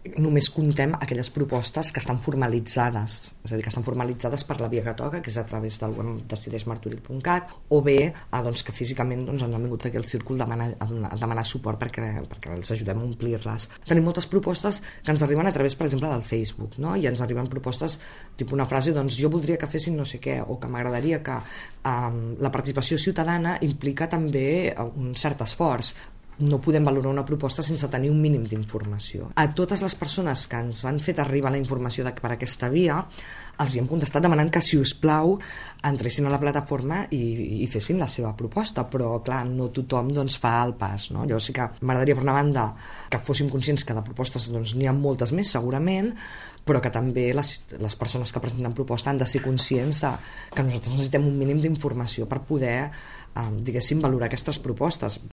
només comptem aquelles propostes que estan formalitzades, és a dir, que estan formalitzades per la via que toca, que és a través del web decideixmartorell.cat, o bé doncs, que físicament ens han vingut aquí al círcul a demanar suport perquè els ajudem a omplir-les. Tenim moltes propostes que ens arriben a través, per exemple, del Facebook, no? I ens arriben propostes, tipus una frase, doncs jo voldria que fessin no sé què, o que m'agradaria que la participació ciutadana implica també un cert esforç. No podem valorar una proposta sense tenir un mínim d'informació. A totes les persones que ens han fet arribar la informació per aquesta via, els hi hem contestat demanant que, si us plau, entressin a la plataforma i fessin la seva proposta, però clar, no tothom doncs, fa el pas, no? Llavors sí que m'agradaria, per una banda, que fóssim conscients que de propostes doncs, n'hi ha moltes més segurament, però que també les persones que presenten proposta han de ser conscients que nosaltres necessitem un mínim d'informació per poder, diguéssim, valorar aquestes propostes.